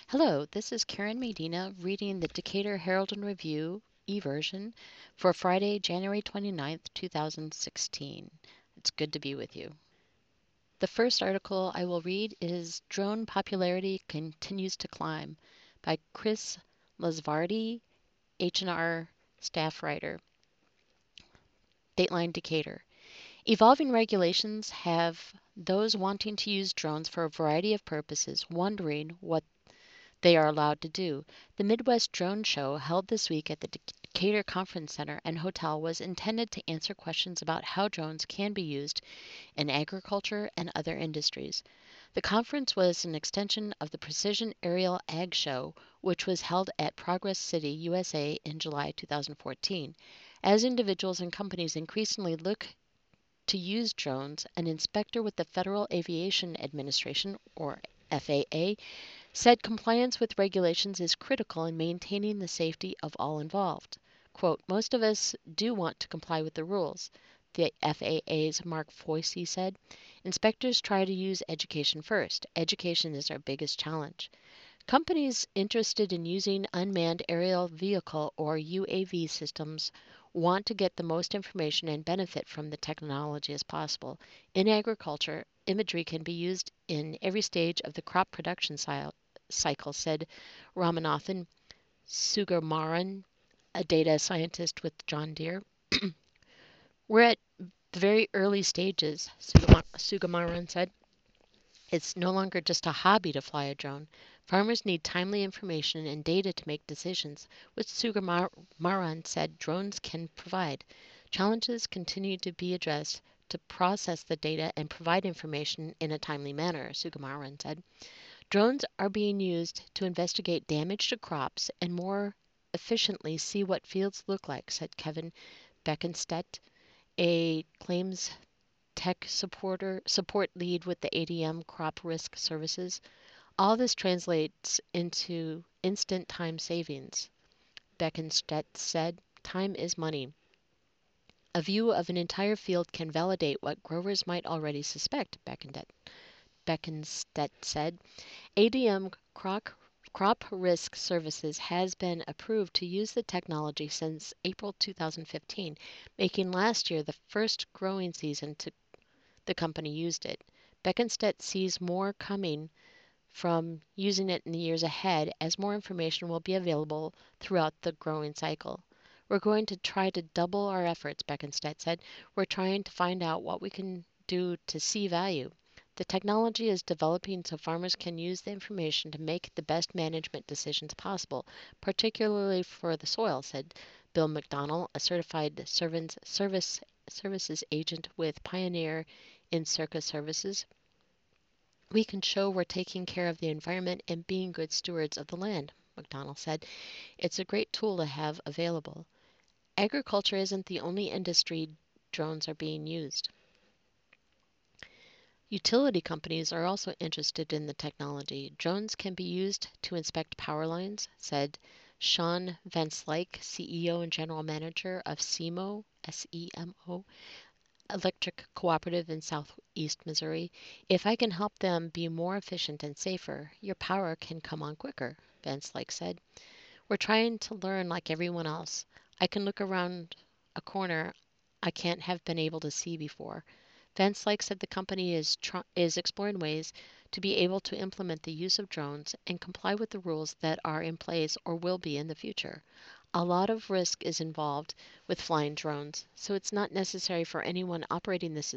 Hello, this is Karen Medina reading the Decatur Herald and Review e-version for Friday, January 29th, 2016. It's good to be with you. The first article I will read is Drone Popularity Continues to Climb by Chris Lasvardi, H&R staff writer. Dateline Decatur. Evolving regulations have those wanting to use drones for a variety of purposes wondering what they are allowed to do. The Midwest Drone Show, held this week at the Decatur Conference Center and Hotel, was intended to answer questions about how drones can be used in agriculture and other industries. The conference was an extension of the Precision Aerial Ag Show, which was held at Progress City, USA in July 2014. As individuals and companies increasingly look to use drones, an inspector with the Federal Aviation Administration, or FAA, said compliance with regulations is critical in maintaining the safety of all involved. Quote, most of us do want to comply with the rules, the FAA's Mark Foisey said. Inspectors try to use education first. Education is our biggest challenge. Companies interested in using unmanned aerial vehicle or UAV systems want to get the most information and benefit from the technology as possible. In agriculture, imagery can be used in every stage of the crop production cycle, said Ramanathan Sugumaran, a data scientist with John Deere. We're at the very early stages, Sugumaran said. It's no longer just a hobby to fly a drone. Farmers need timely information and data to make decisions, which Sugumaran said drones can provide. Challenges continue to be addressed to process the data and provide information in a timely manner, Sugumaran said. Drones are being used to investigate damage to crops and more efficiently see what fields look like, said Kevin Beckenstedt, a claims tech support lead with the ADM Crop Risk Services. All this translates into instant time savings. Beckenstedt said, time is money. A view of an entire field can validate what growers might already suspect, Beckenstedt said. ADM Crop Risk Services has been approved to use the technology since April 2015, making last year the first growing season the company used it. Beckenstedt sees more coming from using it in the years ahead as more information will be available throughout the growing cycle. We're going to try to double our efforts, Beckenstedt said. We're trying to find out what we can do to see value. The technology is developing so farmers can use the information to make the best management decisions possible, particularly for the soil, said Bill McDonnell, a certified services agent with Pioneer in Circa Services. We can show we're taking care of the environment and being good stewards of the land, McDonnell said. It's a great tool to have available. Agriculture isn't the only industry drones are being used. Utility companies are also interested in the technology. Drones can be used to inspect power lines, said Sean Vanslyke, CEO and General Manager of SEMO, SEMO, Electric Cooperative in Southeast Missouri. If I can help them be more efficient and safer, your power can come on quicker, Vanslyke said. We're trying to learn like everyone else. I can look around a corner I can't have been able to see before. Vanslyke said the company is exploring ways to be able to implement the use of drones and comply with the rules that are in place or will be in the future. A lot of risk is involved with flying drones, so it is necessary for anyone operating the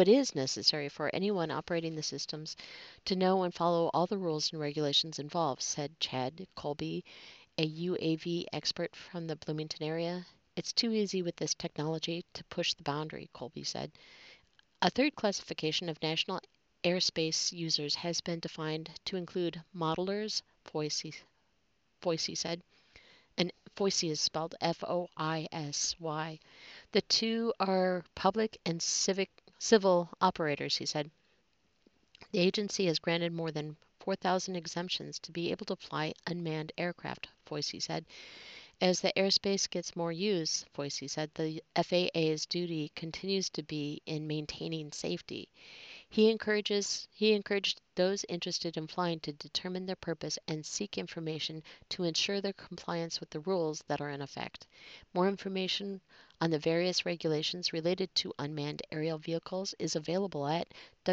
systems to know and follow all the rules and regulations involved, said Chad Colby, a UAV expert from the Bloomington area. It's too easy with this technology to push the boundary, Colby said. A third classification of national airspace users has been defined to include modelers, Foisey said. And Foisey is spelled Foisy. The two are public and civil operators, he said. The agency has granted more than 4,000 exemptions to be able to fly unmanned aircraft, Foisey said. As the airspace gets more use, Foisey said, the FAA's duty continues to be in maintaining safety. He encouraged those interested in flying to determine their purpose and seek information to ensure their compliance with the rules that are in effect. More information on the various regulations related to unmanned aerial vehicles is available at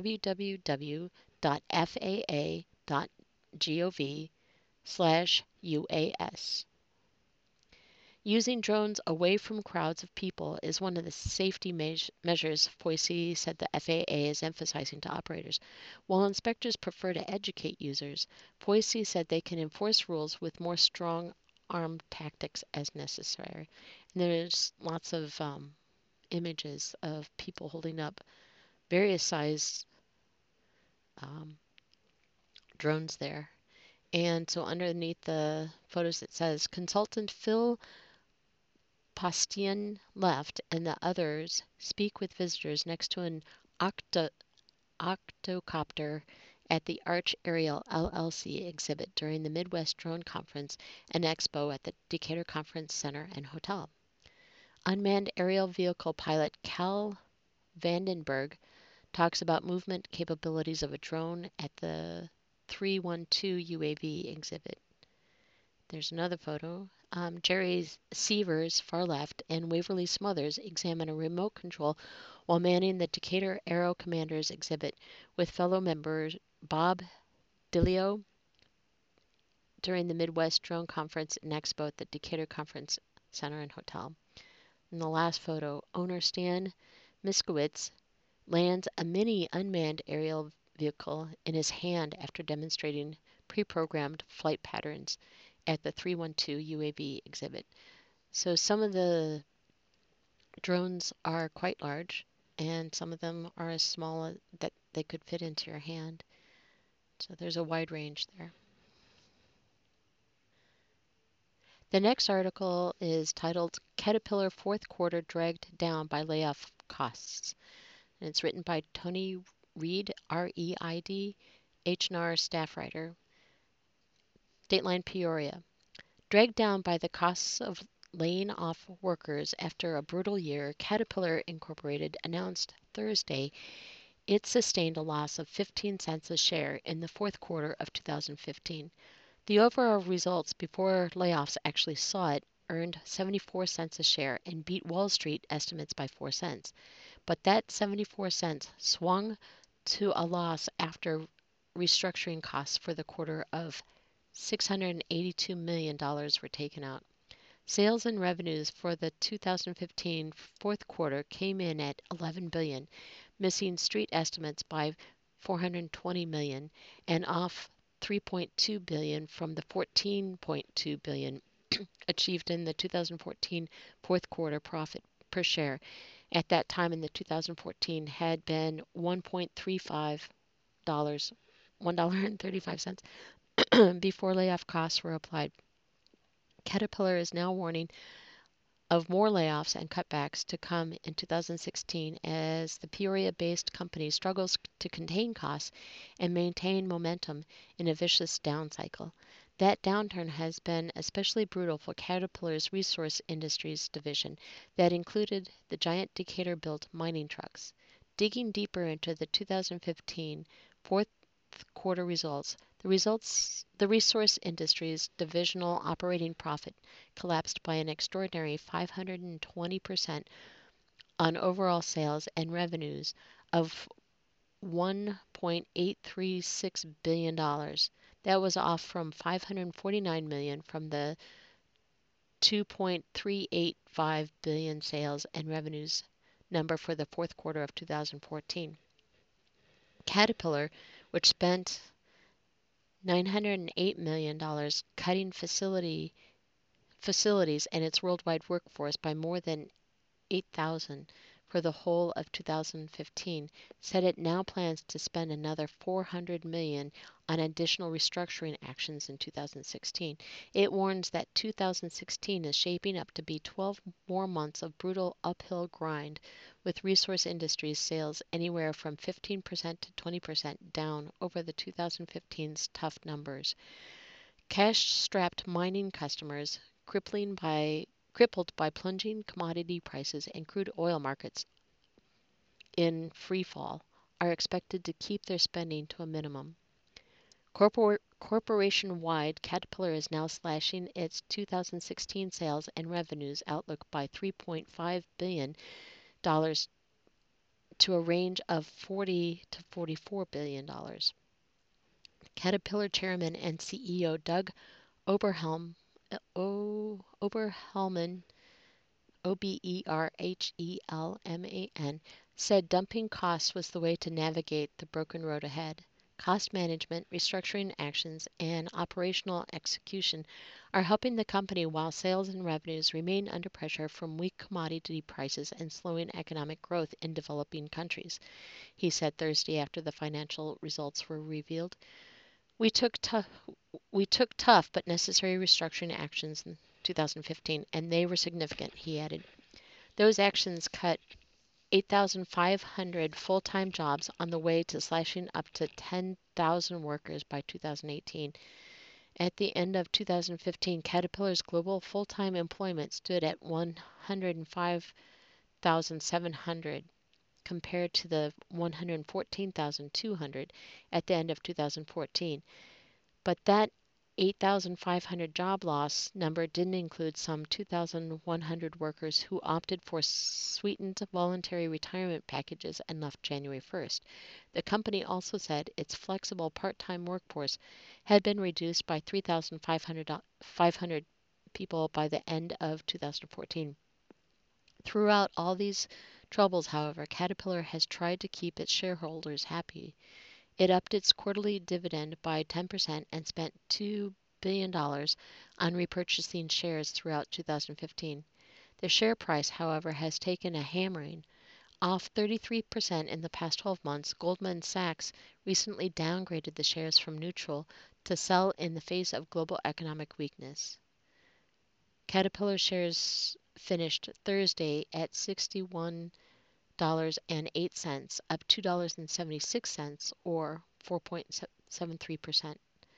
www.faa.gov/UAS. Using drones away from crowds of people is one of the safety measures Foisey said the FAA is emphasizing to operators. While inspectors prefer to educate users, Foisey said they can enforce rules with more strong arm tactics as necessary. And there's lots of images of people holding up various size um, drones there. And so underneath the photos it says, consultant Phil Pastian left, and the others speak with visitors next to an octocopter at the Arch Aerial LLC exhibit during the Midwest Drone Conference and Expo at the Decatur Conference Center and Hotel. Unmanned aerial vehicle pilot Cal Vandenberg talks about movement capabilities of a drone at the 312 UAV exhibit. There's another photo. Jerry Sievers, far left, and Waverly Smothers examine a remote control while manning the Decatur Aero Commanders exhibit with fellow member Bob Dilio during the Midwest Drone Conference and Expo at the Decatur Conference Center and Hotel. In the last photo, owner Stan Miskowitz lands a mini unmanned aerial vehicle in his hand after demonstrating pre-programmed flight patterns at the 312 UAV exhibit. So some of the drones are quite large, and some of them are as small that they could fit into your hand. So there's a wide range there. The next article is titled Caterpillar Fourth Quarter Dragged Down by Layoff Costs. And it's written by Tony Reid, R-E-I-D, H&R staff writer, Dateline Peoria. Dragged down by the costs of laying off workers after a brutal year, Caterpillar Incorporated announced Thursday it sustained a loss of 15 cents a share in the fourth quarter of 2015. The overall results before layoffs actually saw it earned 74 cents a share and beat Wall Street estimates by 4 cents. But that 74 cents swung to a loss after restructuring costs for the quarter of $682 million were taken out. Sales and revenues for the 2015 fourth quarter came in at $11 billion, missing street estimates by $420 million and off $3.2 billion from the $14.2 billion achieved in the 2014 fourth quarter. Profit per share at that time in the 2014 had been $1.35, $1.35 before layoff costs were applied. Caterpillar is now warning of more layoffs and cutbacks to come in 2016 as the Peoria-based company struggles to contain costs and maintain momentum in a vicious down cycle. That downturn has been especially brutal for Caterpillar's Resource Industries division that included the giant Decatur-built mining trucks. Digging deeper into the 2015 fourth quarter results, the Resource Industries divisional operating profit collapsed by an extraordinary 520% on overall sales and revenues of $1.836 billion. That was off from $549 million from the $2.385 billion sales and revenues number for the fourth quarter of 2014. Caterpillar, which spent $908 million cutting facilities and its worldwide workforce by more than 8,000 for the whole of 2015, said it now plans to spend another $400 million on additional restructuring actions in 2016. It warns that 2016 is shaping up to be 12 more months of brutal uphill grind, with Resource Industries sales anywhere from 15% to 20% down over the 2015's tough numbers. Cash-strapped mining customers, crippled by plunging commodity prices and crude oil markets in free fall, are expected to keep their spending to a minimum. Corporation-wide, Caterpillar is now slashing its 2016 sales and revenues outlook by $3.5 billion to a range of $40 to $44 billion. Caterpillar Chairman and CEO Doug Oberhelm, Oberhelman, Oberhelman, said dumping costs was the way to navigate the broken road ahead. Cost management, restructuring actions, and operational execution are helping the company while sales and revenues remain under pressure from weak commodity prices and slowing economic growth in developing countries, he said Thursday after the financial results were revealed. We took tough but necessary restructuring actions in 2015, and they were significant, he added. Those actions cut 8,500 full-time jobs on the way to slashing up to 10,000 workers by 2018. At the end of 2015, Caterpillar's global full-time employment stood at 105,700 compared to the 114,200 at the end of 2014. But that 8,500 job loss number didn't include some 2,100 workers who opted for sweetened voluntary retirement packages and left January 1st. The company also said its flexible part-time workforce had been reduced by 3,500 people by the end of 2014. Throughout all these troubles, however, Caterpillar has tried to keep its shareholders happy. It upped its quarterly dividend by 10% and spent $2 billion on repurchasing shares throughout 2015. The share price, however, has taken a hammering, off 33% in the past 12 months. Goldman Sachs recently downgraded the shares from neutral to sell in the face of global economic weakness. Caterpillar shares finished Thursday at $61.08, up $2.76 or 4.73%.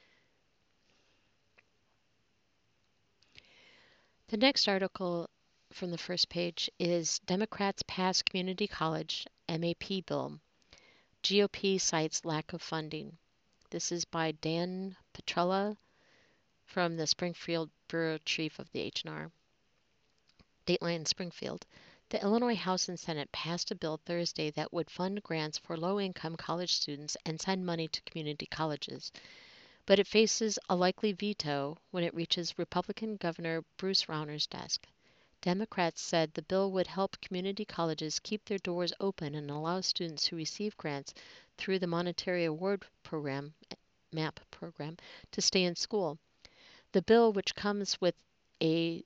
The next article from the first page is Democrats pass Community College MAP bill. GOP cites lack of funding. This is by Dan Petrella from the Springfield Bureau Chief of the H&R. Dateline Springfield. The Illinois House and Senate passed a bill Thursday that would fund grants for low-income college students and send money to community colleges. But it faces a likely veto when it reaches Republican Governor Bruce Rauner's desk. Democrats said the bill would help community colleges keep their doors open and allow students who receive grants through the Monetary Award Program, MAP program, to stay in school. The bill, which comes with a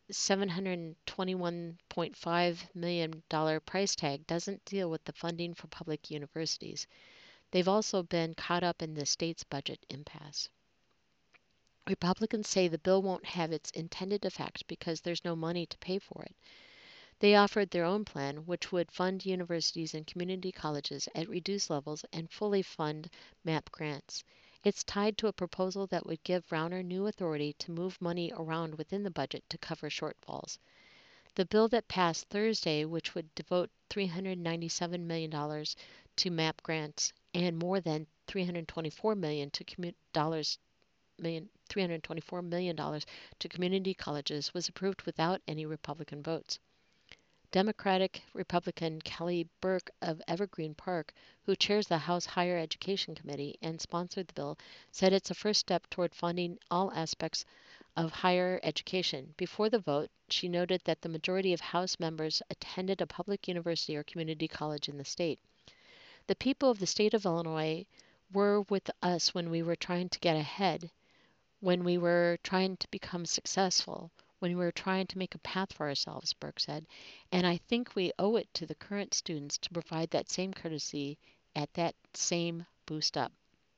$721.5 million price tag, doesn't deal with the funding for public universities. They've also been caught up in the state's budget impasse. Republicans say the bill won't have its intended effect because there's no money to pay for it. They offered their own plan, which would fund universities and community colleges at reduced levels and fully fund MAP grants. It's tied to a proposal that would give Rauner new authority to move money around within the budget to cover shortfalls. The bill that passed Thursday, which would devote $397 million to MAP grants and more than $324 million to community colleges, was approved without any Republican votes. Democratic Republican Kelly Burke of Evergreen Park, who chairs the House Higher Education Committee and sponsored the bill, said it's a first step toward funding all aspects of higher education. Before the vote, she noted that the majority of House members attended a public university or community college in the state. The people of the state of Illinois were with us when we were trying to get ahead, when we were trying to become successful, when we were trying to make a path for ourselves, Burke said, and I think we owe it to the current students to provide that same courtesy at that same boost up.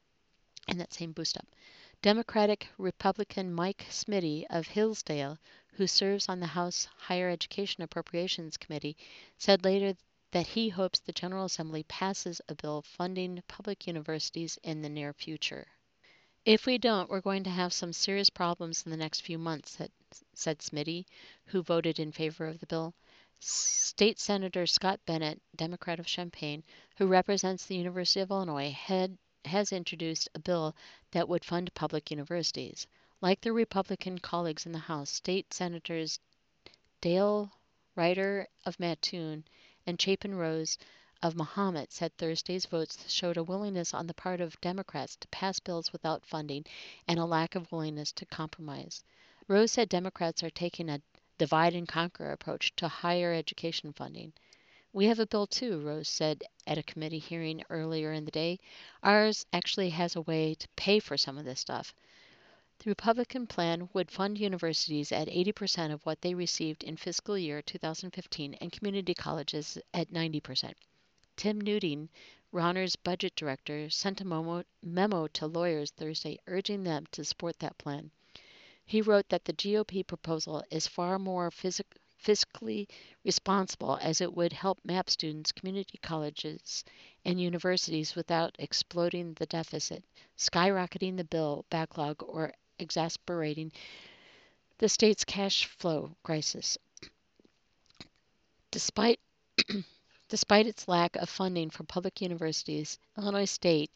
Democratic Republican Mike Smitty of Hillsdale, who serves on the House Higher Education Appropriations Committee, said later that he hopes the General Assembly passes a bill funding public universities in the near future. If we don't, we're going to have some serious problems in the next few months, said Smitty, who voted in favor of the bill. State Senator Scott Bennett, Democrat of Champaign, who represents the University of Illinois, has introduced a bill that would fund public universities. Like their Republican colleagues in the House, State Senators Dale Ryder of Mattoon and Chapin Rose of Mahomet said Thursday's votes showed a willingness on the part of Democrats to pass bills without funding and a lack of willingness to compromise. Rose said Democrats are taking a divide and conquer approach to higher education funding. We have a bill too, Rose said at a committee hearing earlier in the day. Ours actually has a way to pay for some of this stuff. The Republican plan would fund universities at 80% of what they received in fiscal year 2015 and community colleges at 90%. Tim Newting, Rauner's budget director, sent a memo to lawyers Thursday urging them to support that plan. He wrote that the GOP proposal is far more fiscally responsible as it would help map students, community colleges, and universities without exploding the deficit, skyrocketing the bill backlog, or exacerbating the state's cash flow crisis. Despite Despite its lack of funding for public universities, Illinois State,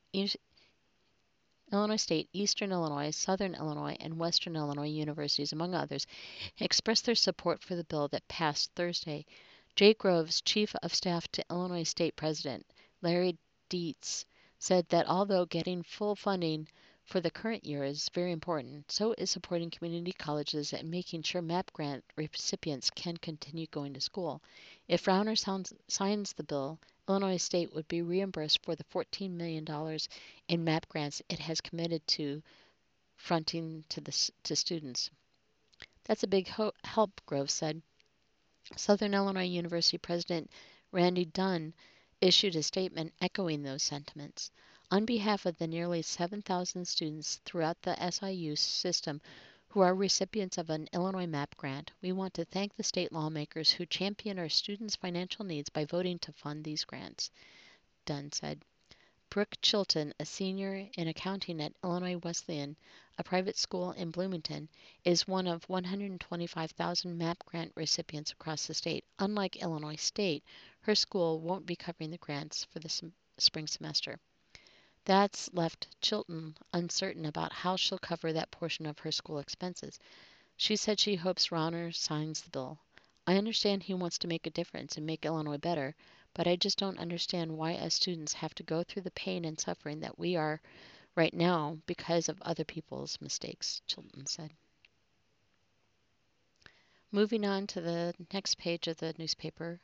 Eastern Illinois, Southern Illinois, and Western Illinois universities, among others, expressed their support for the bill that passed Thursday. Jay Groves, Chief of Staff to Illinois State President Larry Dietz, said that although getting full funding for the current year is very important, so is supporting community colleges and making sure MAP grant recipients can continue going to school. If Rauner signs the bill, Illinois State would be reimbursed for the $14 million in MAP grants it has committed to fronting to students. That's a big help, Groves said. Southern Illinois University President Randy Dunn issued a statement echoing those sentiments. On behalf of the nearly 7,000 students throughout the SIU system who are recipients of an Illinois MAP grant, we want to thank the state lawmakers who champion our students' financial needs by voting to fund these grants, Dunn said. Brooke Chilton, a senior in accounting at Illinois Wesleyan, a private school in Bloomington, is one of 125,000 MAP grant recipients across the state. Unlike Illinois State, her school won't be covering the grants for the spring semester. That's left Chilton uncertain about how she'll cover that portion of her school expenses. She said she hopes Rauner signs the bill. I understand he wants to make a difference and make Illinois better, but I just don't understand why us students have to go through the pain and suffering that we are right now because of other people's mistakes, Chilton said. Moving on to the next page of the newspaper,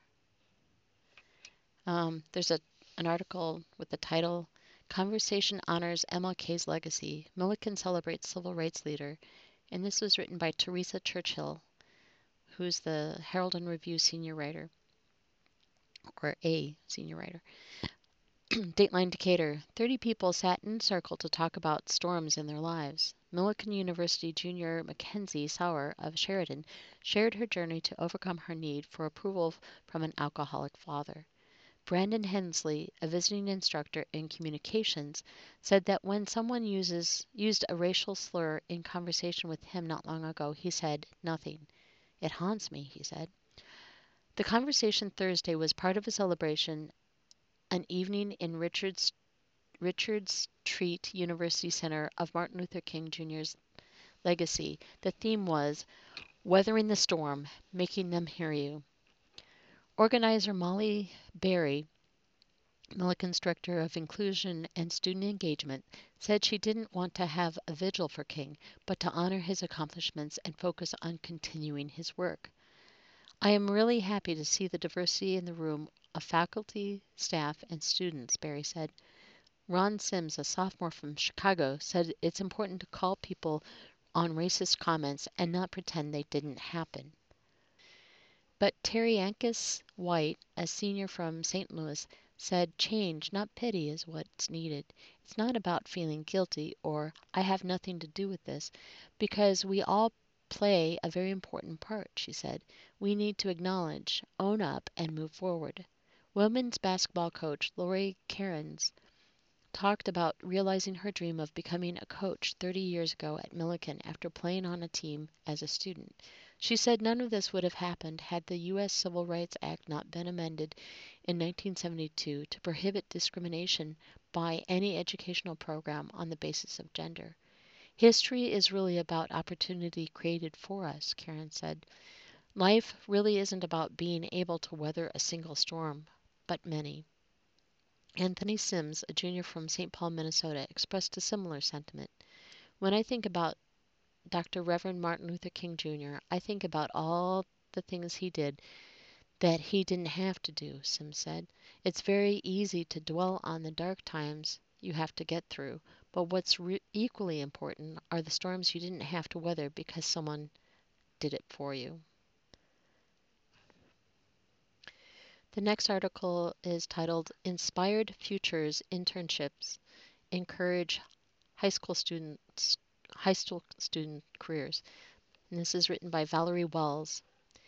there's an article with the title, Conversation Honors MLK's Legacy. Milliken Celebrates Civil Rights Leader. And this was written by Teresa Churchill, who's the Herald and Review senior writer, or a senior writer. Dateline Decatur. 30 people sat in a circle to talk about storms in their lives. Milliken University junior Mackenzie Sauer of Sheridan shared her journey to overcome her need for approval from an alcoholic father. Brandon Hensley, a visiting instructor in communications, said that when someone used a racial slur in conversation with him not long ago, he said, "Nothing. It haunts me," he said. The conversation Thursday was part of a celebration, an evening in Richards Treat University Center of Martin Luther King Jr.'s legacy. The theme was Weathering the Storm, Making Them Hear You. Organizer Molly Berry, Milliken's Director of Inclusion and Student Engagement, said she didn't want to have a vigil for King, but to honor his accomplishments and focus on continuing his work. I am really happy to see the diversity in the room of faculty, staff, and students, Berry said. Ron Sims, a sophomore from Chicago, said it's important to call people on racist comments and not pretend they didn't happen. But Terry Ankis White, a senior from St. Louis, said change, not pity, is what's needed. It's not about feeling guilty or I have nothing to do with this, because we all play a very important part, she said. We need to acknowledge, own up, and move forward. Women's basketball coach Lori Cairns talked about realizing her dream of becoming a coach 30 years ago at Milliken after playing on a team as a student. She said none of this would have happened had the U.S. Civil Rights Act not been amended in 1972 to prohibit discrimination by any educational program on the basis of gender. History is really about opportunity created for us, Karen said. Life really isn't about being able to weather a single storm, but many. Anthony Sims, a junior from St. Paul, Minnesota, expressed a similar sentiment. When I think about Dr. Reverend Martin Luther King Jr., I think about all the things he did that he didn't have to do, Sims said. It's very easy to dwell on the dark times you have to get through, but what's equally important are the storms you didn't have to weather because someone did it for you. The next article is titled Inspired Futures Internships Encourage high school student careers. And this is written by Valerie Wells.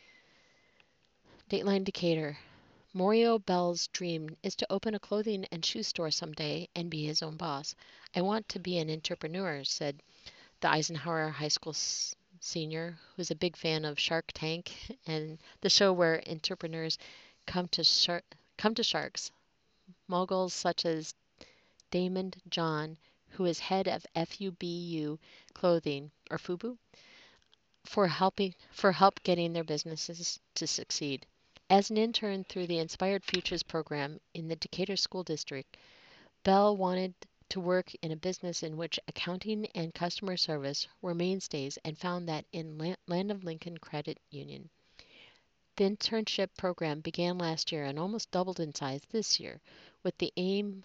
Dateline Decatur. Mario Bell's dream is to open a clothing and shoe store someday and be his own boss. I want to be an entrepreneur, said the Eisenhower High School senior, who's a big fan of Shark Tank and the show where entrepreneurs come to sharks. Moguls such as Damon John, who is head of FUBU Clothing or FUBU, for help getting their businesses to succeed. As an intern through the Inspired Futures program in the Decatur School District, Bell wanted to work in a business in which accounting and customer service were mainstays and found that in Land of Lincoln Credit Union. The internship program began last year and almost doubled in size this year, with the aim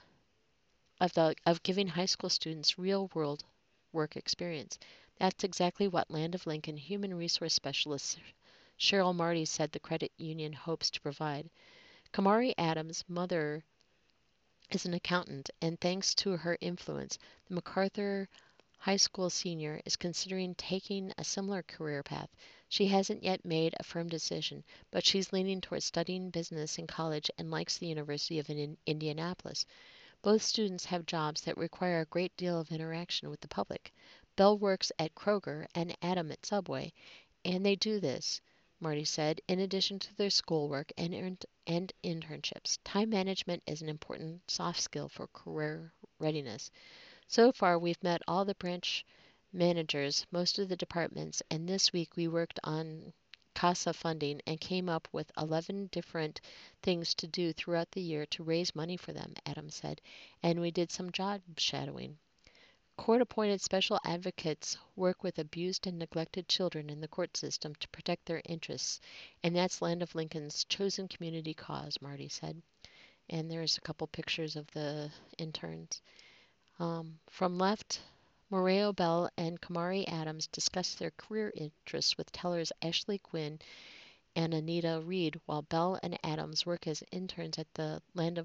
of giving high school students real-world work experience. That's exactly what Land of Lincoln Human Resource Specialist Cheryl Marty said the credit union hopes to provide. Kamari Adams' mother is an accountant, and thanks to her influence, the MacArthur High School senior is considering taking a similar career path. She hasn't yet made a firm decision, but she's leaning towards studying business in college and likes the University of Indianapolis. Both students have jobs that require a great deal of interaction with the public. Bell works at Kroger and Adam at Subway, and they do this, Marty said, in addition to their schoolwork and internships. Time management is an important soft skill for career readiness. So far, we've met all the branch managers, most of the departments, and this week we worked on CASA funding and came up with 11 different things to do throughout the year to raise money for them, Adams said, and we did some job shadowing. Court-appointed special advocates work with abused and neglected children in the court system to protect their interests, and that's Land of Lincoln's chosen community cause, Marty said. And there's a couple pictures of the interns. From left, Mario Bell and Kamari Adams discussed their career interests with tellers Ashley Gwynn and Anita Reed, while Bell and Adams work as interns at the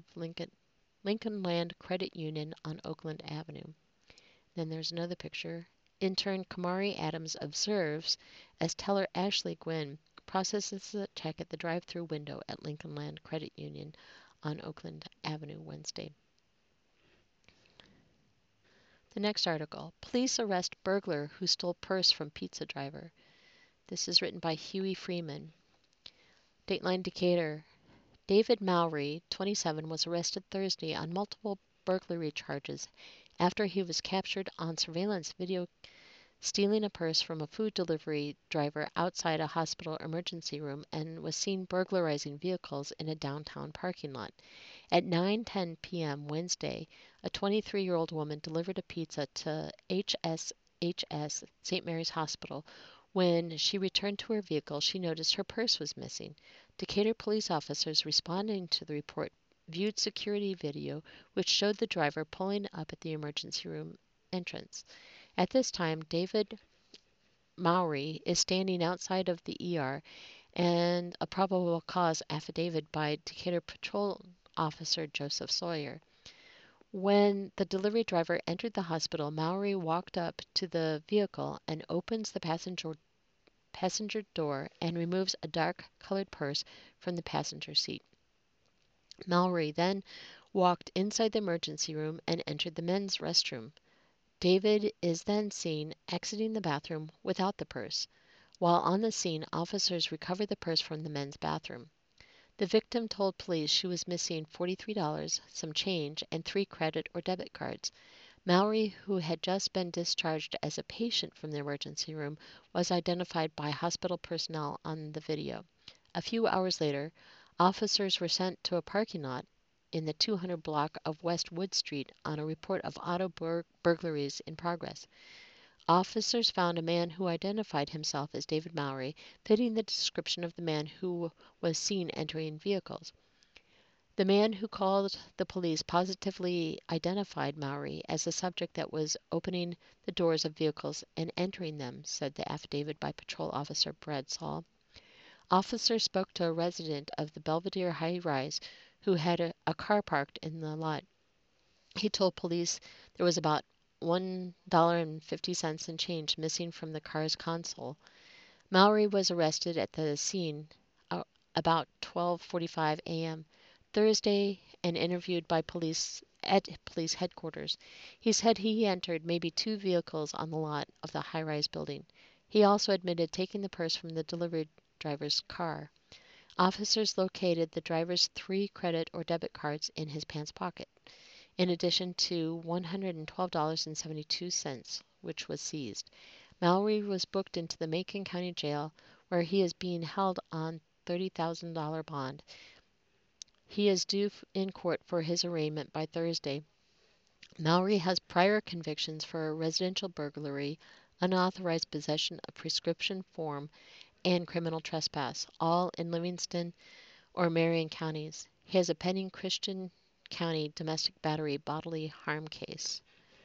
Lincoln Land Credit Union on Oakland Avenue. Then there's another picture. Intern Kamari Adams observes as teller Ashley Gwynn processes a check at the drive-through window at Lincoln Land Credit Union on Oakland Avenue Wednesday. The next article, Police Arrest Burglar Who Stole Purse from Pizza Driver. This is written by Huey Freeman. Dateline Decatur. David Mowry, 27, was arrested Thursday on multiple burglary charges after he was captured on surveillance video stealing a purse from a food delivery driver outside a hospital emergency room and was seen burglarizing vehicles in a downtown parking lot. At 9:10 p.m. Wednesday, a 23-year-old woman delivered a pizza to HSHS St. Mary's Hospital. When she returned to her vehicle, she noticed her purse was missing. Decatur police officers responding to the report viewed security video which showed the driver pulling up at the emergency room entrance. At this time, David Mowry is standing outside of the ER and a probable cause affidavit by Decatur Patrol Officer Joseph Sawyer. When the delivery driver entered the hospital, Mowry walked up to the vehicle and opens the passenger door and removes a dark-colored purse from the passenger seat. Mowry then walked inside the emergency room and entered the men's restroom. David is then seen exiting the bathroom without the purse. While on the scene, officers recovered the purse from the men's bathroom. The victim told police she was missing $43, some change, and 3 credit or debit cards. Mallory, who had just been discharged as a patient from the emergency room, was identified by hospital personnel on the video. A few hours later, officers were sent to a parking lot in the 200 block of West Wood Street on a report of auto burglaries in progress. Officers found a man who identified himself as David Mallory, fitting the description of the man who was seen entering vehicles. The man who called the police positively identified Mallory as the subject that was opening the doors of vehicles and entering them, said the affidavit by Patrol Officer Brad Saul. Officers spoke to a resident of the Belvedere High Rise who had a car parked in the lot. He told police there was about $1.50 in change missing from the car's console. Mallory was arrested at the scene about 12:45 a.m. Thursday and interviewed by police at police headquarters. He said he entered maybe 2 vehicles on the lot of the high-rise building. He also admitted taking the purse from the delivery driver's car. Officers located the driver's 3 credit or debit cards in his pants pocket, in addition to $112.72, which was seized. Mallory was booked into the Macon County Jail, where he is being held on $30,000 bond. He is due in court for his arraignment by Thursday. Mallory has prior convictions for residential burglary, unauthorized possession of prescription form, and criminal trespass, all in Livingston or Marion counties. He has a pending Christian County domestic battery bodily harm case.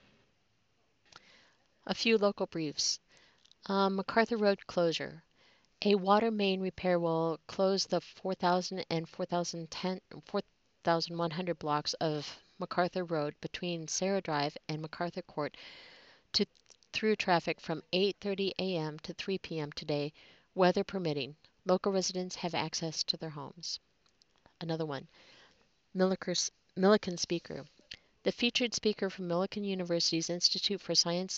A few local briefs. MacArthur Road closure. A water main repair will close the 4,000 and 4,100 blocks of MacArthur Road between Sarah Drive and MacArthur Court to through traffic from 8:30 a.m. to 3 p.m. today, weather permitting. Local residents have access to their homes. Another one. Millikan speaker. The featured speaker from Millikan University's Institute for Science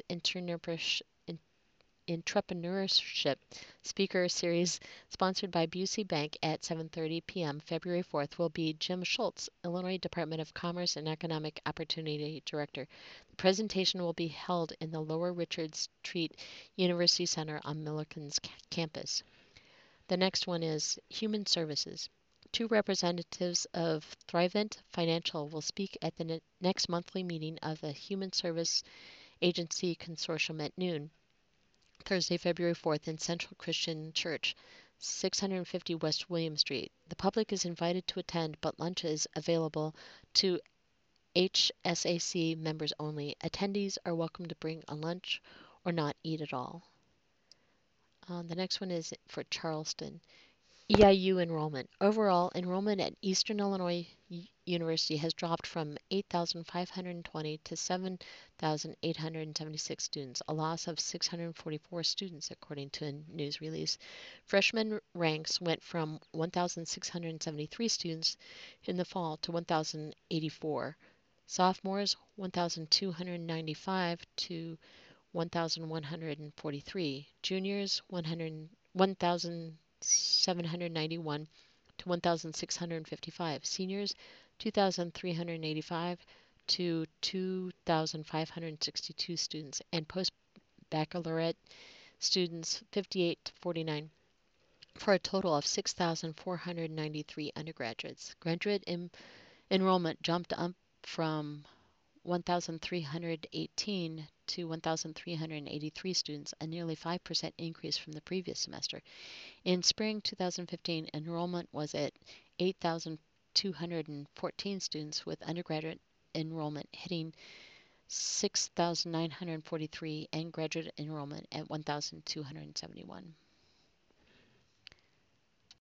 Entrepreneurship Speaker Series, sponsored by Busey Bank at 7:30 p.m. February 4th, will be Jim Schultz, Illinois Department of Commerce and Economic Opportunity Director. The presentation will be held in the Lower Richard Street University Center on Millikan's campus. The next one is Human Services. 2 representatives of Thrivent Financial will speak at the next monthly meeting of the Human Service Agency Consortium at noon, Thursday, February 4th in Central Christian Church, 650 West William Street. The public is invited to attend, but lunch is available to HSAC members only. Attendees are welcome to bring a lunch or not eat at all. The next one is for Charleston. EIU enrollment. Overall, enrollment at Eastern Illinois University has dropped from 8,520 to 7,876 students, a loss of 644 students, according to a news release. Freshman ranks went from 1,673 students in the fall to 1,084. Sophomores, 1,295 to 1,143. Juniors, 1,791 to 1,655. Seniors, 2,385 to 2,562 students. And post-baccalaureate students, 58 to 49, for a total of 6,493 undergraduates. Graduate enrollment jumped up from 1,318 to 1,383 students, a nearly 5% increase from the previous semester. In spring 2015, enrollment was at 8,214 students, with undergraduate enrollment hitting 6,943 and graduate enrollment at 1,271.